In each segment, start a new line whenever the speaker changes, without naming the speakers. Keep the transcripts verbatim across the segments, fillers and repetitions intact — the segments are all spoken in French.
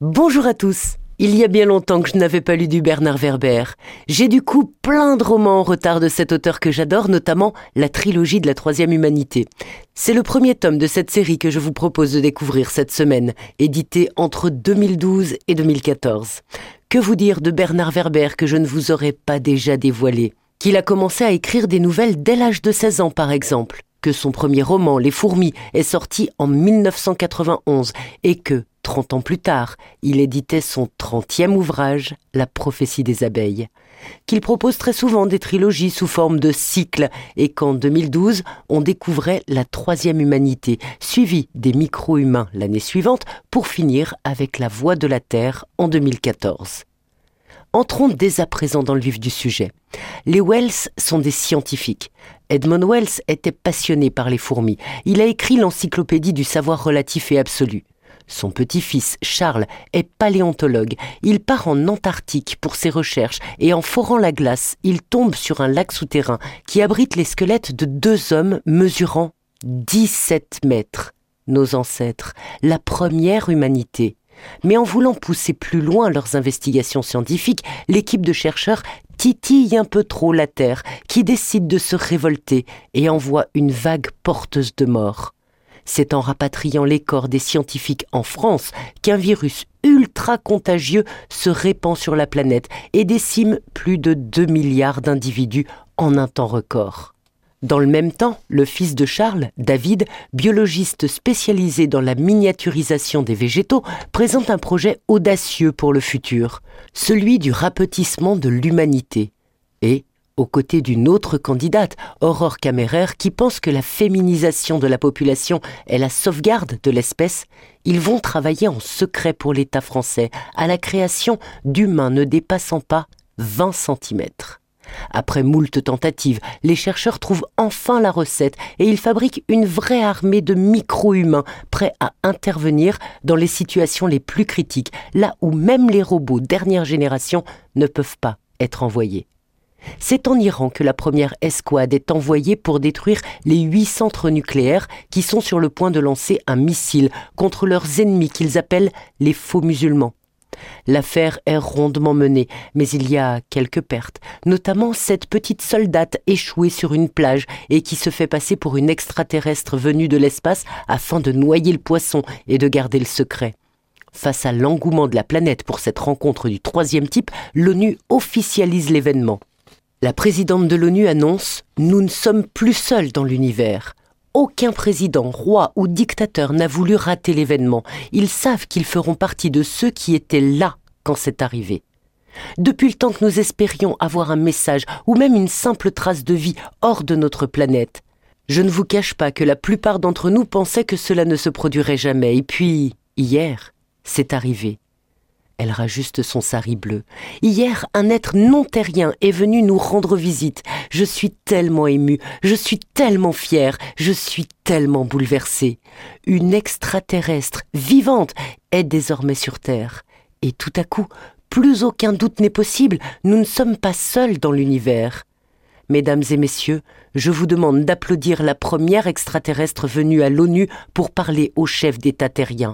Bonjour à tous. Il y a bien longtemps que je n'avais pas lu du Bernard Werber. J'ai du coup plein de romans en retard de cet auteur que j'adore, notamment la trilogie de la Troisième Humanité. C'est le premier tome de cette série que je vous propose de découvrir cette semaine, édité entre deux mille douze et deux mille quatorze. Que vous dire de Bernard Werber que je ne vous aurais pas déjà dévoilé? Qu'il a commencé à écrire des nouvelles dès l'âge de seize ans par exemple, que son premier roman, Les Fourmis, est sorti en mille neuf cent quatre-vingt-onze et que, trente ans plus tard, il éditait son trentième ouvrage, La prophétie des abeilles. Qu'il propose très souvent des trilogies sous forme de cycles et qu'en deux mille douze, on découvrait La Troisième Humanité, suivie des Micro-humains l'année suivante pour finir avec La Voix de la Terre en deux mille quatorze. Entrons dès à présent dans le vif du sujet. Les Wells sont des scientifiques. Edmund Wells était passionné par les fourmis. Il a écrit l'encyclopédie du savoir relatif et absolu. Son petit-fils, Charles, est paléontologue. Il part en Antarctique pour ses recherches et en forant la glace, il tombe sur un lac souterrain qui abrite les squelettes de deux hommes mesurant dix-sept mètres. Nos ancêtres, la première humanité. Mais en voulant pousser plus loin leurs investigations scientifiques, l'équipe de chercheurs titille un peu trop la Terre, qui décide de se révolter et envoie une vague porteuse de mort. C'est en rapatriant les corps des scientifiques en France qu'un virus ultra contagieux se répand sur la planète et décime plus de deux milliards d'individus en un temps record. Dans le même temps, le fils de Charles, David, biologiste spécialisé dans la miniaturisation des végétaux, présente un projet audacieux pour le futur, celui du rapetissement de l'humanité. Et, aux côtés d'une autre candidate, Aurore Kammerer, qui pense que la féminisation de la population est la sauvegarde de l'espèce, ils vont travailler en secret pour l'État français à la création d'humains ne dépassant pas vingt centimètres. Après moult tentatives, les chercheurs trouvent enfin la recette et ils fabriquent une vraie armée de micro-humains prêts à intervenir dans les situations les plus critiques, là où même les robots dernière génération ne peuvent pas être envoyés. C'est en Iran que la première escouade est envoyée pour détruire les huit centres nucléaires qui sont sur le point de lancer un missile contre leurs ennemis qu'ils appellent les faux musulmans. L'affaire est rondement menée, mais il y a quelques pertes, notamment cette petite soldate échouée sur une plage et qui se fait passer pour une extraterrestre venue de l'espace afin de noyer le poisson et de garder le secret. Face à l'engouement de la planète pour cette rencontre du troisième type, l'ONU officialise l'événement. La présidente de l'ONU annonce « Nous ne sommes plus seuls dans l'univers ». Aucun président, roi ou dictateur n'a voulu rater l'événement. Ils savent qu'ils feront partie de ceux qui étaient là quand c'est arrivé. Depuis le temps que nous espérions avoir un message ou même une simple trace de vie hors de notre planète, je ne vous cache pas que la plupart d'entre nous pensaient que cela ne se produirait jamais. Et puis, hier, c'est arrivé. Elle rajuste son sari bleu. Hier, un être non terrien est venu nous rendre visite. Je suis tellement émue, je suis tellement fière, je suis tellement bouleversée. Une extraterrestre vivante est désormais sur Terre. Et tout à coup, plus aucun doute n'est possible, nous ne sommes pas seuls dans l'univers. Mesdames et messieurs, je vous demande d'applaudir la première extraterrestre venue à l'ONU pour parler au chef d'État terrien.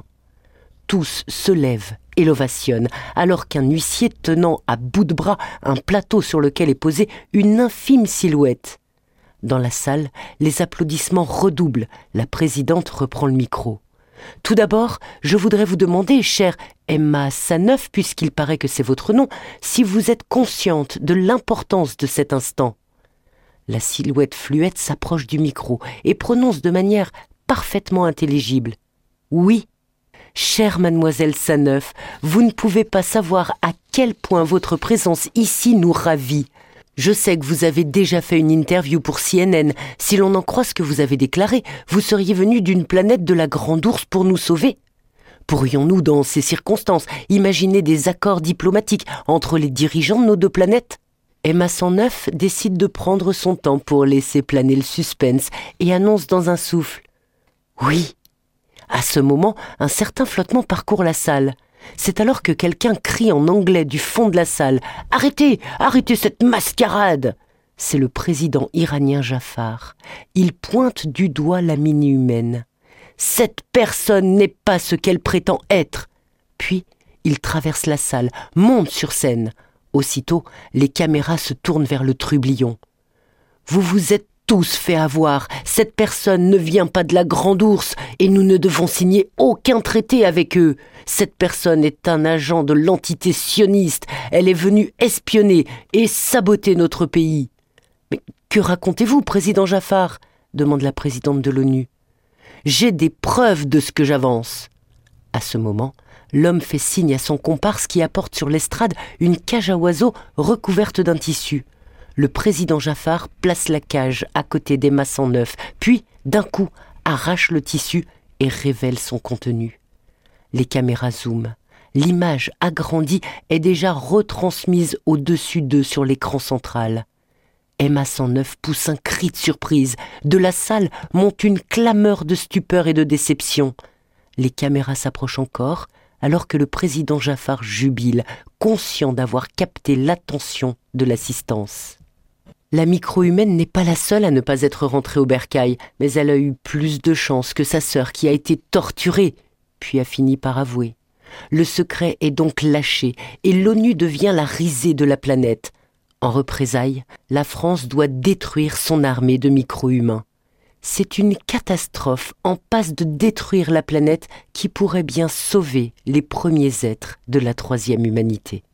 Tous se lèvent et l'ovationnent, alors qu'un huissier tenant à bout de bras un plateau sur lequel est posée une infime silhouette. Dans la salle, les applaudissements redoublent. La présidente reprend le micro. Tout d'abord, je voudrais vous demander, chère Emma Saneuf, puisqu'il paraît que c'est votre nom, si vous êtes consciente de l'importance de cet instant. La silhouette fluette s'approche du micro et prononce de manière parfaitement intelligible. Oui. Chère mademoiselle Saneuf, vous ne pouvez pas savoir à quel point votre présence ici nous ravit. Je sais que vous avez déjà fait une interview pour C N N. Si l'on en croit ce que vous avez déclaré, vous seriez venu d'une planète de la Grande Ourse pour nous sauver. Pourrions-nous, dans ces circonstances, imaginer des accords diplomatiques entre les dirigeants de nos deux planètes ? Emma cent neuf décide de prendre son temps pour laisser planer le suspense et annonce dans un souffle « Oui ». À ce moment, un certain flottement parcourt la salle. C'est alors que quelqu'un crie en anglais du fond de la salle « Arrêtez, arrêtez cette mascarade !» C'est le président iranien Jafar. Il pointe du doigt la mini-humaine. « Cette personne n'est pas ce qu'elle prétend être !» Puis, Il traverse la salle, monte sur scène. Aussitôt, les caméras se tournent vers le trublion. « Vous vous êtes tous fait avoir. Cette personne ne vient pas de la Grande Ourse et nous ne devons signer aucun traité avec eux. Cette personne est un agent de l'entité sioniste. Elle est venue espionner et saboter notre pays. » « Mais que racontez-vous, président Jaffar ?» demande la présidente de l'ONU. « J'ai des preuves de ce que j'avance. » À ce moment, l'homme fait signe à son comparse qui apporte sur l'estrade une cage à oiseaux recouverte d'un tissu. Le président Jaffar place la cage à côté d'Emma cent neuf, puis, d'un coup, arrache le tissu et révèle son contenu. Les caméras zooment. L'image agrandie est déjà retransmise au-dessus d'eux sur l'écran central. Emma cent neuf pousse un cri de surprise. De la salle monte une clameur de stupeur et de déception. Les caméras s'approchent encore, alors que le président Jaffar jubile, conscient d'avoir capté l'attention de l'assistance. La micro-humaine n'est pas la seule à ne pas être rentrée au bercail, mais elle a eu plus de chance que sa sœur qui a été torturée, puis a fini par avouer. Le secret est donc lâché et l'ONU devient la risée de la planète. En représailles, la France doit détruire son armée de micro-humains. C'est une catastrophe en passe de détruire la planète qui pourrait bien sauver les premiers êtres de la troisième humanité.